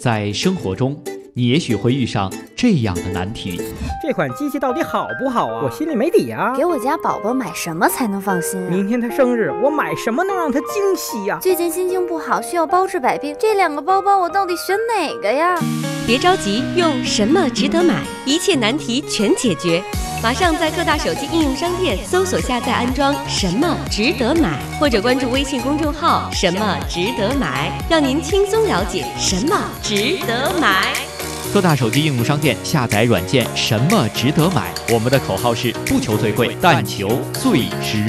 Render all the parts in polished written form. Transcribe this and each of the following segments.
在生活中，你也许会遇上这样的难题： 这款机器到底好不好啊？我心里没底啊。 给我家宝宝买什么才能放心啊？ 明天他生日，我买什么能让他惊喜呀？ 最近心情不好，需要包治百病，这2个包包我到底选哪个呀？ 别着急，用什么值得买，一切难题全解决。马上在各大手机应用商店搜索下载安装什么值得买，或者关注微信公众号什么值得买，让您轻松了解什么值得买。 各大手机应用商店下载软件什么值得买，我们的口号是不求最贵，但求最值。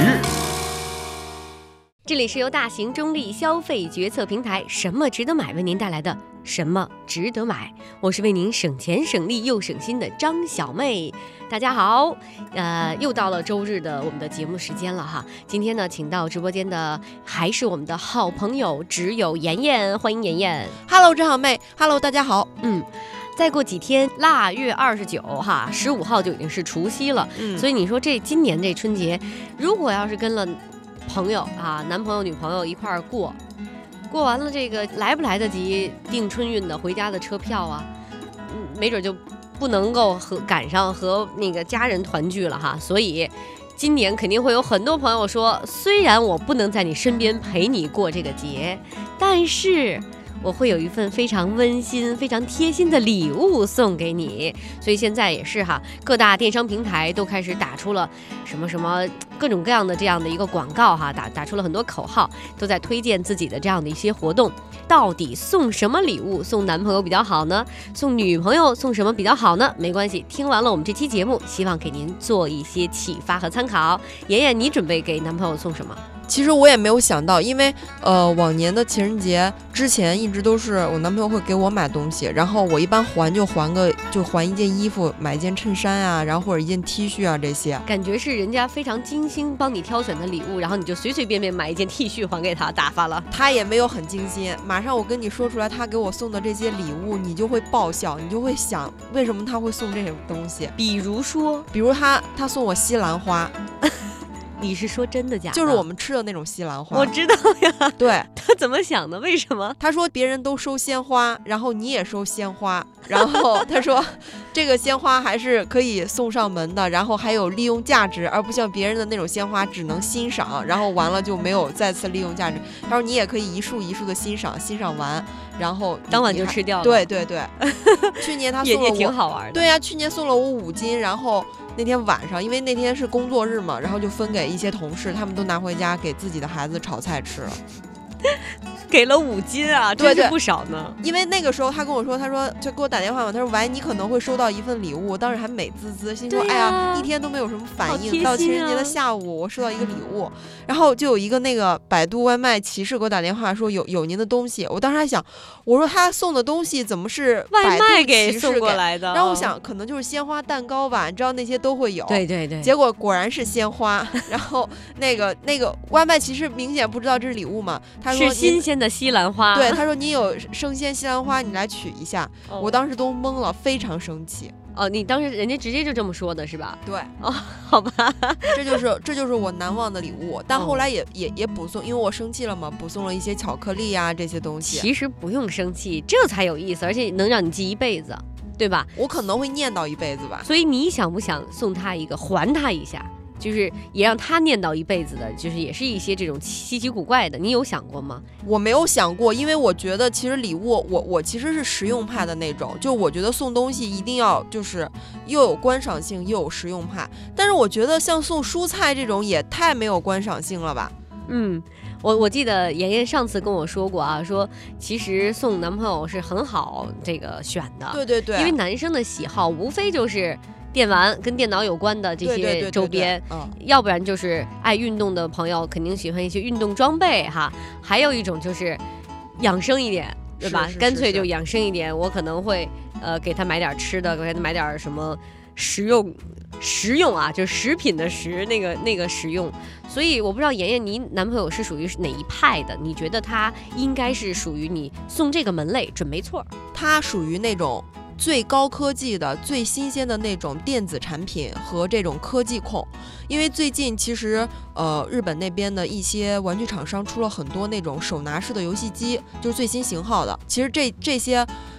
这里是由大型中立消费决策平台什么值得买为您带来的什么值得买，我是为您省钱省力又省心的张小妹。大家好，又到了周日的我们的节目时间了哈。今天呢，请到直播间的还是我们的好朋友只有妍妍，欢迎妍妍。 Hello， 张小妹 ，Hello， 大家好。 再过几天，腊月29哈，15号就已经是除夕了。所以你说今年这春节，如果要是跟了朋友啊，男朋友、女朋友一块儿过完了，这个来不来得及订春运的回家的车票啊？没准就不能够赶上和那个家人团聚了哈。所以今年肯定会有很多朋友说，虽然我不能在你身边陪你过这个节，但是我会有一份非常温馨、非常贴心的礼物送给你。所以现在也是哈，各大电商平台都开始打出了什么什么各种各样的这样的一个广告哈，打出了很多口号，都在推荐自己的这样的一些活动。到底送什么礼物送男朋友比较好呢？送女朋友送什么比较好呢？没关系，听完了我们这期节目，希望给您做一些启发和参考。妍妍，你准备给男朋友送什么？ 其实我也没有想到，因为往年的情人节之前一直都是我男朋友会给我买东西，然后我一般还一件衣服，买一件衬衫啊，然后或者一件 T 恤啊，这些感觉是人家非常精心帮你挑选的礼物，然后你就随随便便买一件 T 恤还给他，打发了。他也没有很精心，马上我跟你说出来他给我送的这些礼物，你就会爆笑，你就会想为什么他会送这种东西。 比如他送我西兰花。 你是说真的假的？ 就是我们吃的那种西兰花。 我知道呀。 对， 他怎么想的？为什么？ 他说别人都收鲜花，然后你也收鲜花，然后他说这个鲜花还是可以送上门的，然后还有利用价值，而不像别人的那种鲜花只能欣赏，然后完了就没有再次利用价值。他说你也可以一束一束的欣赏完，然后当晚就吃掉了。 对对对。去年他送了我也挺好玩的。 对呀，去年送了我5斤，然后那天晚上，因为那天是工作日嘛，然后就分给一些同事，他们都拿回家给自己的孩子炒菜吃了。 给了5斤啊，真是不少呢。 因为那个时候他跟我说，他说就给我打电话嘛，他说喂，你可能会收到一份礼物，我当时还美滋滋，心说哎呀，一天都没有什么反应，到情人节的下午我收到一个礼物，然后就有一个那个百度外卖骑士给我打电话说有您的东西，我当时还想，我说他送的东西怎么是外卖给送过来的？ 然后我想可能就是鲜花蛋糕吧，你知道那些都会有。 对对对。 结果果然是鲜花，然后那个外卖骑士明显不知道这是礼物嘛，他说是新鲜的西兰花。 对，他说你有生鲜西兰花，你来取一下。我当时都懵了，非常生气。 你当时人家直接就这么说的是吧？ 对。 好吧。 这就是我难忘的礼物，但后来也补送，因为我生气了嘛，补送了一些巧克力啊这些东西。 其实不用生气，这才有意思，而且能让你记一辈子，对吧？ 我可能会念叨一辈子吧。 所以你想不想送他一个，还他一下？就是也让他念叨一辈子的，就是也是一些这种稀奇古怪的，你有想过吗？ 我没有想过，因为我觉得其实礼物，我其实是实用派的那种，就我觉得送东西一定要就是又有观赏性又有实用派，但是我觉得像送蔬菜这种也太没有观赏性了吧。 我记得妍妍上次跟我说过啊，说其实送男朋友是很好这个选的。 对对对。 因为男生的喜好无非就是电玩跟电脑有关的这些周边，要不然就是爱运动的朋友肯定喜欢一些运动装备哈，还有一种就是养生一点，对吧？干脆就养生一点，我可能会给他买点吃的，给他买点什么实用啊，就是食品的食，那个实用。所以我不知道妍妍你男朋友是属于哪一派的？你觉得他应该是属于你送这个门类准没错？ 他属于那种最高科技的最新鲜的那种电子产品和这种科技控。因为最近其实日本那边的一些玩具厂商出了很多那种手拿式的游戏机，就是最新型号的。其实这些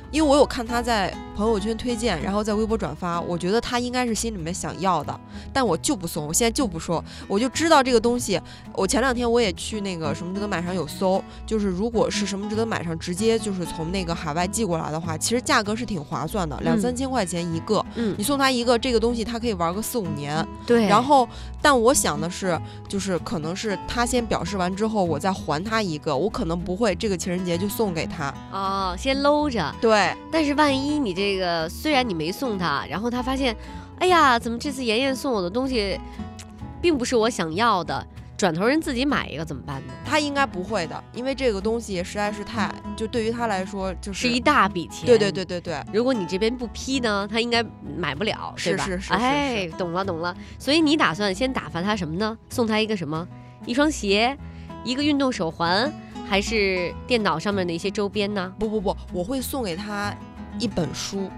因为我有看他在朋友圈推荐，然后在微博转发，我觉得他应该是心里面想要的，但我就不送，我现在就不说，我就知道这个东西。我前2天我也去那个什么值得买上有搜，就是如果是什么值得买上直接就是从那个海外寄过来的话，其实价格是挺划算的，2-3千块钱一个，你送他一个这个东西，他可以玩个4-5年。 对。 然后，但我想的是，就是可能是他先表示完之后，我再还他一个，我可能不会这个情人节就送给他。 哦，先搂着。 对。 但是万一你这个虽然你没送他，然后他发现，哎呀，怎么这次妍妍送我的东西，并不是我想要的，转头人自己买一个怎么办呢？ 他应该不会的，因为这个东西实在是太，就对于他来说就是一大笔钱。 对。 如果你这边不批呢，他应该买不了，对吧？ 是。 哎，懂了。所以你打算先打发他什么呢？送他一个什么？一双鞋，一个运动手环，还是电脑上面的一些周边呢？ 不，我会送给他一本书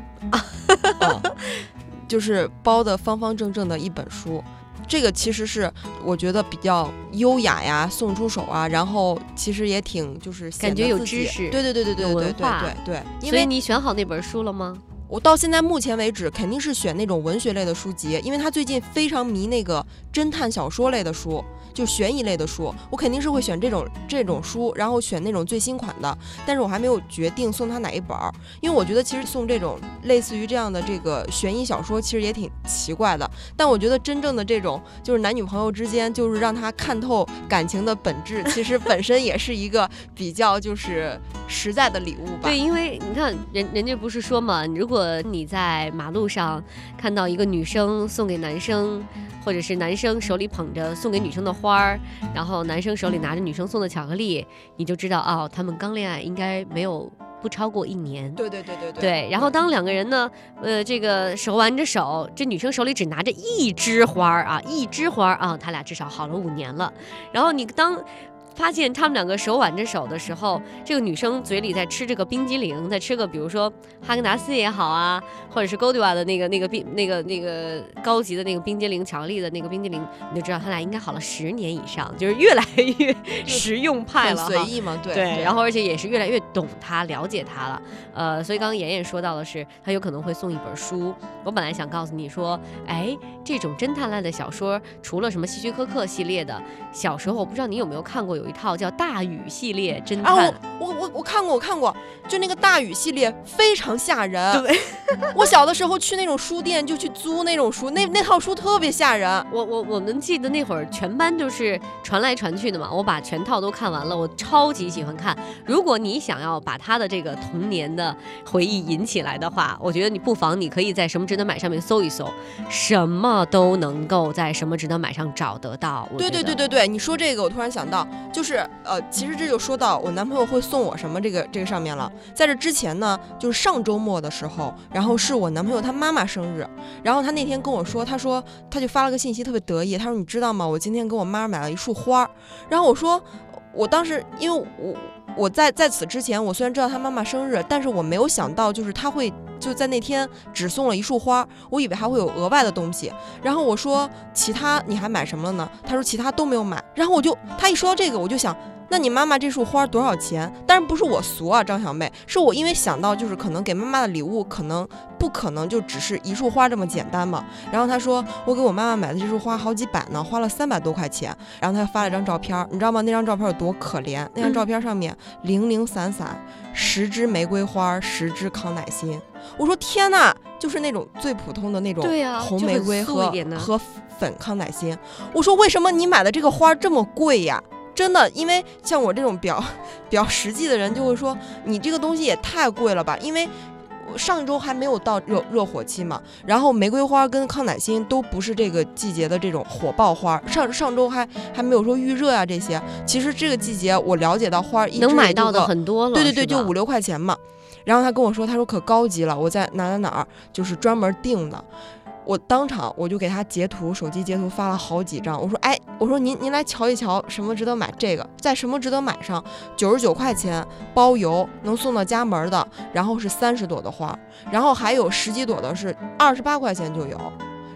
就是包的方方正正的一本书。这个其实是我觉得比较优雅呀，送出手啊，然后其实也挺就是感觉有知识， 对， 有文化， 对。 所以你选好那本书了吗？ 我到现在目前为止肯定是选那种文学类的书籍，因为他最近非常迷那个侦探小说类的书，就悬疑类的书，我肯定是会选这种书，然后选那种最新款的。但是我还没有决定送他哪一本，因为我觉得其实送这种类似于这样的这个悬疑小说其实也挺奇怪的。但我觉得真正的这种就是男女朋友之间，就是让他看透感情的本质，其实本身也是一个比较就是实在的礼物吧。 对，因为你看人家不是说嘛，如果你在马路上看到一个女生送给男生，或者是男生手里捧着送给女生的花儿，然后男生手里拿着女生送的巧克力，你就知道哦，他们刚恋爱应该没有不超过1年。 对。 然后当2个人呢，这个手挽着手，这女生手里只拿着一枝花啊，他俩至少好了5年了。然后你当发现他们2个手挽着手的时候，这个女生嘴里在吃这个冰激凌，在吃个比如说哈根达斯也好啊，或者是 Godiva 的那个高级的那个冰激凌，巧克力的那个冰激凌，你就知道他俩应该好了10年以上，就是越来越实用派了， 很随意嘛， 对。然后而且也是越来越懂他，了解他了。所以刚刚妍妍说到的是，他有可能会送一本书。我本来想告诉你说，哎，这种侦探类的小说，除了什么希区柯克系列的，小时候我不知道你有没有看过，有一套叫大禹系列侦探。 我看过，就那个大禹系列非常吓人。 对， 我小的时候去那种书店就去租那种书，那套书特别吓人。 我们记得那会儿全班就是传来传去的嘛，我把全套都看完了，我超级喜欢看。如果你想要把他的这个童年的回忆引起来的话，我觉得你不妨你可以在什么值得买上面搜一搜，什么都能够在什么值得买上找得到。 对，你说这个我突然想到，就是其实这就说到我男朋友会送我什么这个上面了。在这之前呢，就是上周末的时候，然后是我男朋友他妈妈生日，然后他那天跟我说，他就发了个信息特别得意，他说你知道吗，我今天给我妈买了一束花。然后我说我当时因为我在此之前，我虽然知道他妈妈生日，但是我没有想到就是他会就在那天只送了一束花，我以为还会有额外的东西。然后我说其他你还买什么了呢？他说其他都没有买。然后他一说到这个，我就想，那你妈妈这束花多少钱？当然不是我俗啊，张小妹，是我因为想到就是可能给妈妈的礼物不可能就只是一束花这么简单嘛。然后他说我给我妈妈买的这束花好几百呢，花了300多块钱。然后他发了一张照片，你知道吗？那张照片有多可怜？那张照片上面零零散散10支玫瑰花，10支康乃馨。我说天哪，就是那种最普通的那种红玫瑰和粉康乃馨。我说为什么你买的这个花这么贵呀？真的，因为像我这种比较实际的人就会说，你这个东西也太贵了吧，因为上周还没有到热火期嘛，然后玫瑰花跟康乃馨都不是这个季节的这种火爆花，上周还没有说预热啊这些。其实这个季节我了解到花一能买到的很多了， 对，就5-6块钱嘛。然后他跟我说，他说可高级了，我在哪儿就是专门订的。我当场我就给他手机截图发了好几张。我说您来瞧一瞧，什么值得买，这个在什么值得买上99块钱包邮能送到家门的，然后是30朵的花，然后还有10几朵的是28块钱就有。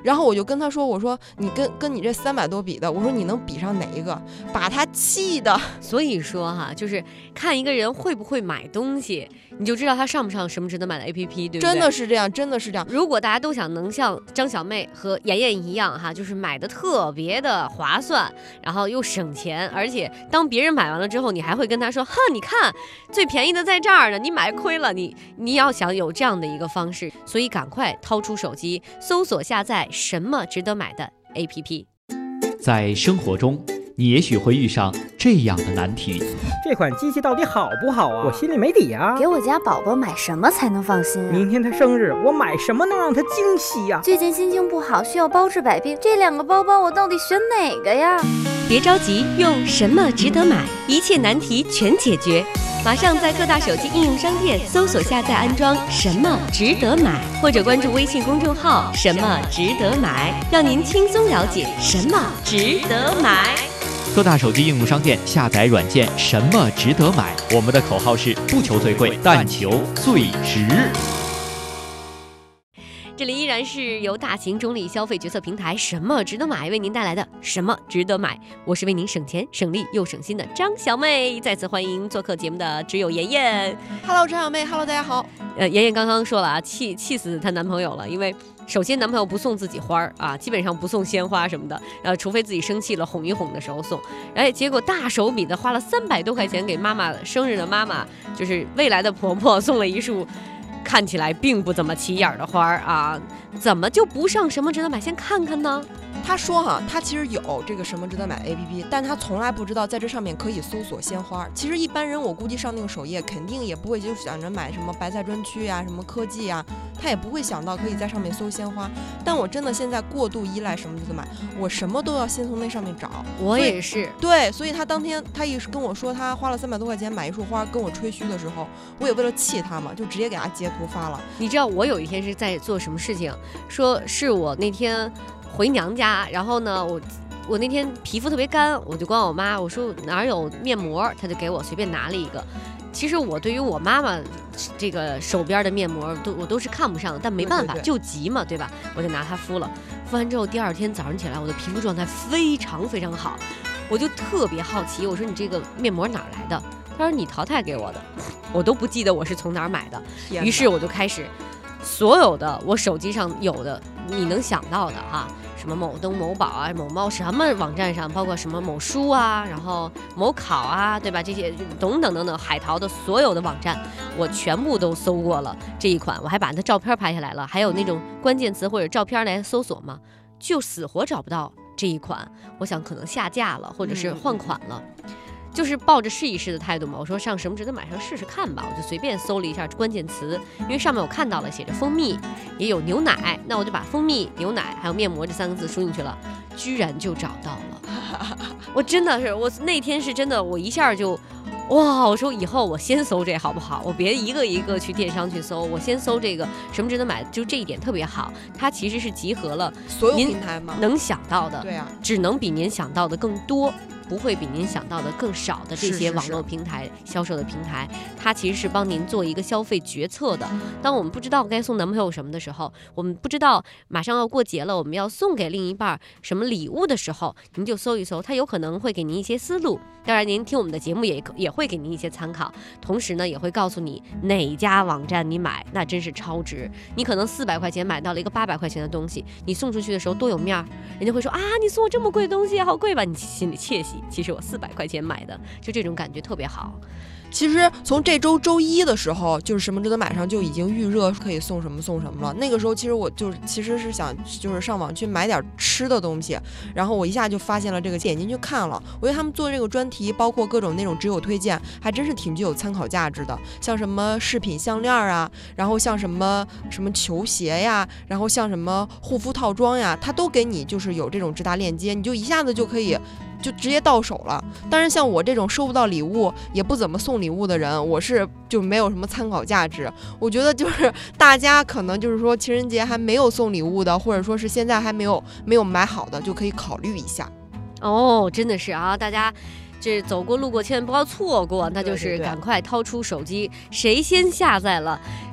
然后我就跟他说，我说你跟你这300多比的，我说你能比上哪一个？把他气的。 所以说哈，就是看一个人会不会买东西，你就知道他上不上什么值得买的 APP， 对不对？ 真的是这样，真的是这样。 如果大家都想能像张小妹和妍妍一样哈，就是买的特别的划算，然后又省钱，而且当别人买完了之后，你还会跟他说，哼，你看最便宜的在这儿呢，你买亏了。你要想有这样的一个方式，所以赶快掏出手机，搜索下载什么值得买的 APP。 在生活中，你也许会遇上这样的难题： 这款机器到底好不好啊？我心里没底啊。 给我家宝宝买什么才能放心啊？ 明天他生日，我买什么能让他惊喜呀？ 最近心情不好，需要包治百病，这2个包包我到底选哪个呀？ 别着急，用什么值得买，一切难题全解决。马上在各大手机应用商店搜索下载安装什么值得买，或者关注微信公众号什么值得买，让您轻松了解什么值得买。 各大手机应用商店下载软件什么值得买，我们的口号是不求最贵，但求最值。 这里依然是由大型中立消费决策平台什么值得买为您带来的什么值得买，我是为您省钱省力又省心的张小妹。再次欢迎做客节目的只有妍妍。 Hello 张小妹 ，Hello 大家好。 妍妍刚刚说了啊，气死她男朋友了，因为首先男朋友不送自己花啊，基本上不送鲜花什么的，除非自己生气了哄一哄的时候送。结果大手笔的花了300多块钱给妈妈生日的妈妈，就是未来的婆婆送了一束看起来并不怎么起眼的花啊，怎么就不上什么值得买先看看呢？ 他说哈，他其实有这个什么值得买 APP， 但他从来不知道在这上面可以搜索鲜花。其实一般人我估计上那个首页肯定也不会就想着买什么白菜专区啊，什么科技啊，他也不会想到可以在上面搜鲜花。但我真的现在过度依赖什么值得买，我什么都要先从那上面找。 我也是。 对，所以他当天他一跟我说他花了300多块钱买一束花跟我吹嘘的时候，我也为了气他嘛，就直接给他截图发了。 你知道我有一天是在做什么事情？说是我那天回娘家，然后呢，我那天皮肤特别干，我就管我妈，我说哪有面膜，她就给我随便拿了一个。其实我对于我妈妈这个手边的面膜我都是看不上的，但没办法，就急嘛，对吧？我就拿它敷了，敷完之后第2天早上起来，我的皮肤状态非常非常好，我就特别好奇，我说你这个面膜哪儿来的？他说你淘汰给我的，我都不记得我是从哪儿买的。于是我就开始所有的我手机上有的你能想到的哈，什么某东某宝啊，某猫什么网站上，包括什么某书啊，然后某考啊，对吧？这些等等等等，海淘的所有的网站，我全部都搜过了这一款，我还把它照片拍下来了，还有那种关键词或者照片来搜索嘛，就死活找不到这一款。我想可能下架了，或者是换款了。就是抱着试一试的态度嘛，我说上什么值得买上试试看吧，我就随便搜了一下关键词，因为上面我看到了写着蜂蜜，也有牛奶，那我就把蜂蜜、牛奶还有面膜这3个字输进去了，居然就找到了。我真的是，我那天是真的，我一下就哇，我说以后我先搜这好不好？我别一个一个去电商去搜，我先搜这个什么值得买，就这一点特别好，它其实是集合了所有平台嘛， 能想到的， 对啊， 只能比您想到的更多，不会比您想到的更少的这些网络平台销售的平台，它其实是帮您做一个消费决策的。当我们不知道该送男朋友什么的时候，我们不知道马上要过节了，我们要送给另一半什么礼物的时候，您就搜一搜，它有可能会给您一些思路。当然，您听我们的节目也会给您一些参考，同时呢，也会告诉你哪家网站你买那真是超值。你可能400块钱买到了一个800块钱的东西，你送出去的时候多有面儿，人家会说啊，你送我这么贵的东西，好贵吧？你心里窃喜，其实我400块钱买的，就这种感觉特别好。 其实从这周周一的时候，就是什么值得买上就已经预热可以送什么送什么了。那个时候其实我其实是想就是上网去买点吃的东西，然后我一下就发现了这个，点进去看了。我觉得他们做这个专题，包括各种那种只有推荐，还真是挺具有参考价值的。像什么饰品项链啊，然后像什么球鞋呀，然后像什么护肤套装呀，它都给你就是有这种直达链接，你就一下子就可以就直接到手了。当然像我这种收不到礼物也不怎么送礼物的人，我是就没有什么参考价值。我觉得就是大家可能就是说情人节还没有送礼物的，或者说是现在还没有买好的，就可以考虑一下。 哦，真的是啊，大家这走过路过千万不要错过，那就是赶快掏出手机，谁先下载了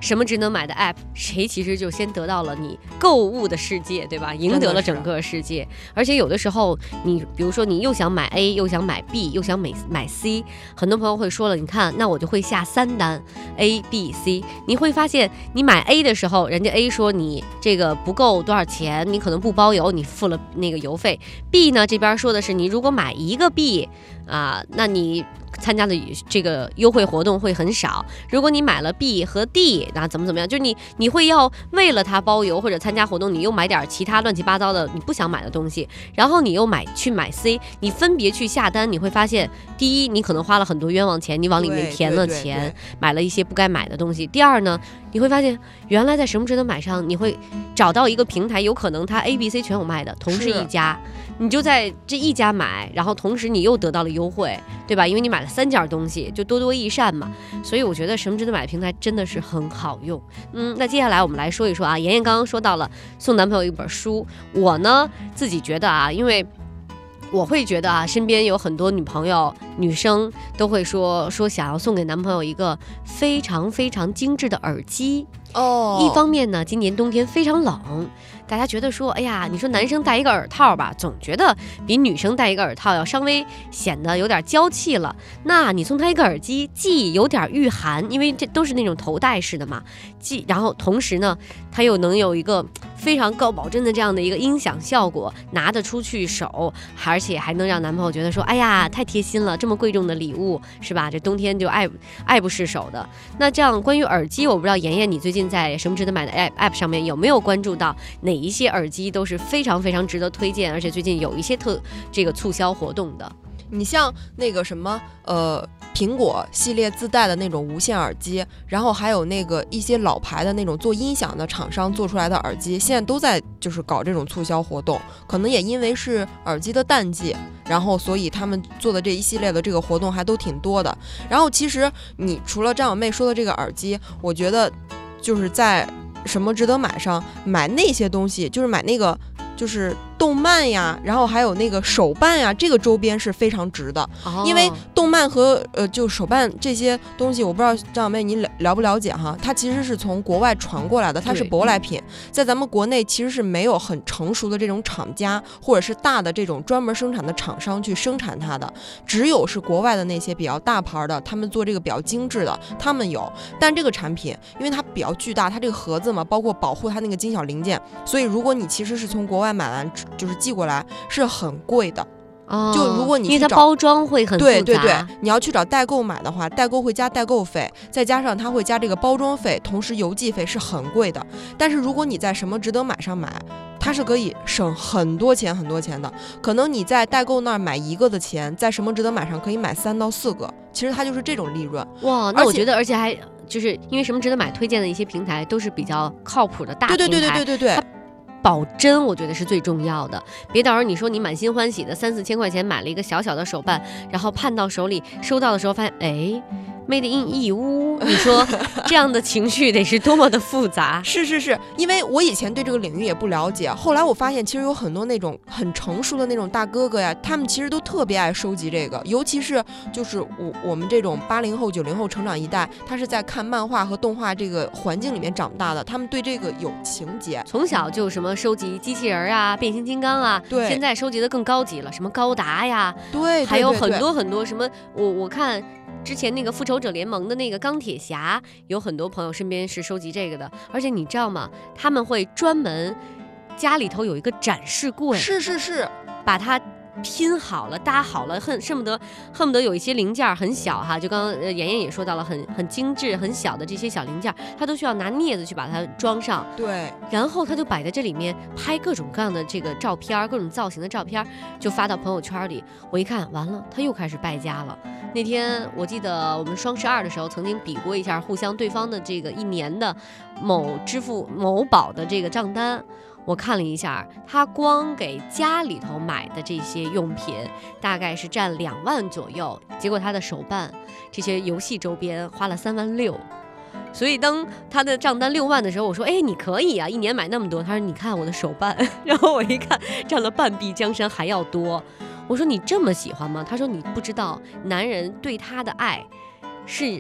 什么值得买的 app， 谁其实就先得到了你购物的世界，对吧？赢得了整个世界。而且有的时候你比如说你又想买 A 又想买 B 又想买 C， 很多朋友会说了，你看那我就会下3单 A B C， 你会发现你买 A 的时候，人家 A 说你这个不够多少钱，你可能不包邮，你付了那个邮费。 B 呢这边说的是你如果买一个 B 那你参加的这个优惠活动会很少。如果你买了 B 和 D， 那怎么样？就你会要为了它包邮或者参加活动，你又买点其他乱七八糟的你不想买的东西，然后你又去买 C， 你分别去下单，你会发现，第一，你可能花了很多冤枉钱，你往里面填了钱，买了一些不该买的东西。第二呢，你会发现原来在什么值得买上，你会找到一个平台，有可能它 A、B、C 全有卖的，同是一家，你就在这一家买，然后同时你又得到了优惠，对吧？因为你买了3件东西，就多多益善嘛。所以我觉得什么值得买的平台真的是很好用。那接下来我们来说一说妍妍刚刚说到了送男朋友一本书，我呢自己觉得因为我会觉得身边有很多女朋友女生都会说想要送给男朋友一个非常非常精致的耳机。一方面呢，今年冬天非常冷，大家觉得说，哎呀，你说男生戴一个耳套吧，总觉得比女生戴一个耳套要稍微显得有点娇气了。那你送他一个耳机，既有点御寒，因为这都是那种头戴式的嘛，然后同时呢，它又能有一个非常高保真的这样的一个音响效果，拿得出去手，而且还能让男朋友觉得说，哎呀，太贴心了，这么贵重的礼物，是吧？这冬天就爱不释手的。那这样关于耳机，我不知道妍妍你最近在什么值得买的 app 上面有没有关注到哪一些耳机都是非常非常值得推荐，而且最近有一些这个促销活动的。 你像那个什么苹果系列自带的那种无线耳机，然后还有那个一些老牌的那种做音响的厂商做出来的耳机，现在都在就是搞这种促销活动。可能也因为是耳机的淡季，然后所以他们做的这一系列的这个活动还都挺多的。然后其实你除了张小妹说的这个耳机，我觉得就是在什么值得买上买那些东西，就是买那个就是动漫呀，然后还有那个手办呀，这个周边是非常值的。因为动漫和就手办这些东西，我不知道张小妹你了不了解哈，它其实是从国外传过来的，它是舶来品，在咱们国内其实是没有很成熟的这种厂家或者是大的这种专门生产的厂商去生产它的，只有是国外的那些比较大牌的，他们做这个比较精致的，他们有。但这个产品因为它比较巨大，它这个盒子嘛，包括保护它那个精小零件，所以如果你其实是从国外买完就是寄过来是很贵的。就如果你去因为它包装会很复杂， 对，你要去找代购买的话，代购会加代购费，再加上它会加这个包装费，同时邮寄费是很贵的。但是如果你在什么值得买上买，它是可以省很多钱的。可能你在代购那儿买一个的钱，在什么值得买上可以买3到4个，其实它就是这种利润。 哇，那我觉得而且还就是因为什么值得买推荐的一些平台都是比较靠谱的大平台， 对。 保真我觉得是最重要的，别到时候你说你满心欢喜的3-4千块钱买了一个小小的手办，然后盼到手里收到的时候发现made in 义乌，你说这样的情绪得是多么的复杂。 是，因为我以前对这个领域也不了解，后来我发现其实有很多那种很成熟的那种大哥哥呀，他们其实都特别爱收集这个，尤其是就是我们这种80后90后成长一代，他是在看漫画和动画这个环境里面长大的，他们对这个有情节， 从小就什么收集机器人啊、变形金刚啊， 对， 现在收集的更高级了，什么高达呀， 对， 还有很多很多什么，我看之前那个复仇者联盟的那个钢铁侠，有很多朋友身边是收集这个的，而且你知道吗？他们会专门家里头有一个展示柜， 是， 把它拼好了、搭好了，恨不得有一些零件很小哈，就刚刚妍妍也说到了，很精致、很小的这些小零件，它都需要拿镊子去把它装上， 对， 然后它就摆在这里面，拍各种各样的这个照片，各种造型的照片，就发到朋友圈里。我一看，完了，他又开始败家了。那天我记得我们双12的时候，曾经比过一下互相对方的这个1年的某支付某宝的这个账单。我看了一下，他光给家里头买的这些用品大概是占2万左右，结果他的手办这些游戏周边花了3万6。所以当他的账单6万的时候，我说你可以啊，1年买那么多。他说你看我的手办，然后我一看占了半壁江山还要多。我说你这么喜欢吗？他说你不知道，男人对他的爱是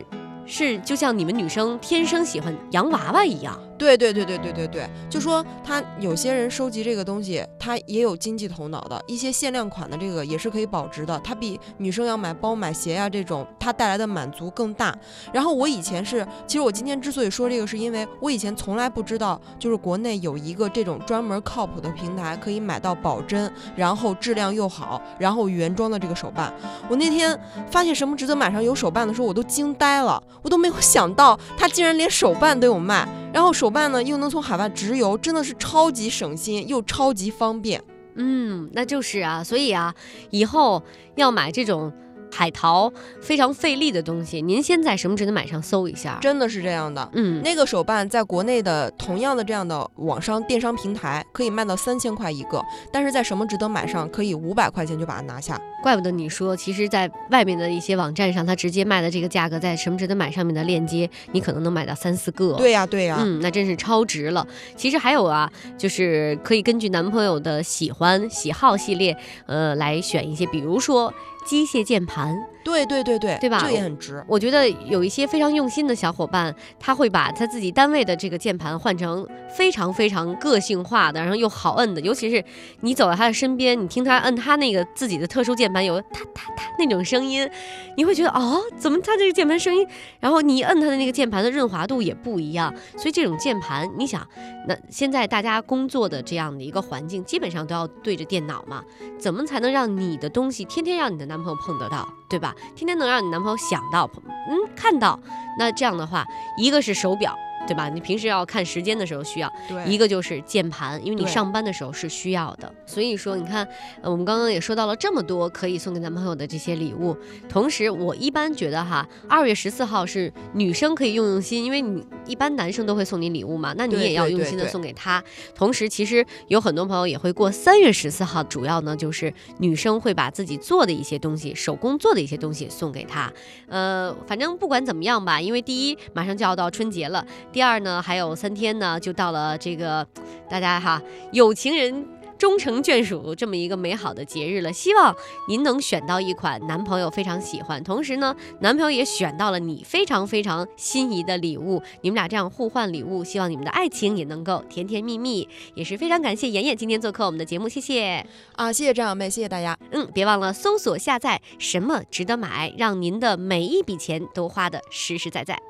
是就像你们女生天生喜欢洋娃娃一样。 对，就说他有些人收集这个东西，他也有经济头脑的，一些限量款的这个也是可以保值的，它比女生要买包买鞋呀这种，它带来的满足更大。然后我以前其实我今天之所以说这个，是因为我以前从来不知道，就是国内有一个这种专门靠谱的平台，可以买到保真，然后质量又好，然后原装的这个手办。我那天发现什么值得买上有手办的时候，我都惊呆了，我都没有想到它竟然连手办都有卖。然后手办呢又能从海外直邮，真的是超级省心又超级方便。 那就是啊，所以啊，以后要买这种海淘非常费力的东西，您先在什么值得买上搜一下， 真的是这样的。那个手办在国内的同样的这样的网商电商平台可以卖到3000块一个，但是在什么值得买上可以500块钱就把它拿下。 怪不得你说，其实在外面的一些网站上，它直接卖的这个价格，在什么值得买上面的链接，你可能能买到3-4个。 对呀， 那真是超值了。其实还有啊，就是可以根据男朋友的喜好系列，来选一些，比如说机械键盘。对吧？ 这也很值。 我觉得有一些非常用心的小伙伴，他会把他自己单位的这个键盘换成非常非常个性化的，然后又好摁的。尤其是你走到他的身边，你听他摁他那个自己的特殊键盘有哒哒哒那种声音，你会觉得怎么他这个键盘声音，然后你一摁他的那个键盘的润滑度也不一样。所以这种键盘，你想，那现在大家工作的这样的一个环境，基本上都要对着电脑嘛，怎么才能让你的东西天天让你的男朋友碰得到，对吧？天天能让你男朋友想到看到，那这样的话，一个是手表，对吧？你平时要看时间的时候需要，一个就是键盘，因为你上班的时候是需要的。所以说你看，我们刚刚也说到了这么多可以送给男朋友的这些礼物，同时我一般觉得2月14号是女生可以用心，因为你一般男生都会送你礼物嘛，那你也要用心的送给他。同时其实有很多朋友也会过3月14号，主要呢就是女生会把自己做的一些东西，手工做的一些东西送给他。反正不管怎么样吧，因为第一马上就要到春节了，第二呢还有3天呢就到了这个大家有情人终成眷属这么一个美好的节日了，希望您能选到一款男朋友非常喜欢，同时呢男朋友也选到了你非常非常心仪的礼物，你们俩这样互换礼物，希望你们的爱情也能够甜甜蜜蜜。也是非常感谢妍妍今天做客我们的节目，谢谢谢谢张小妹，谢谢大家。 别忘了搜索下载什么值得买，让您的每一笔钱都花得实实在在。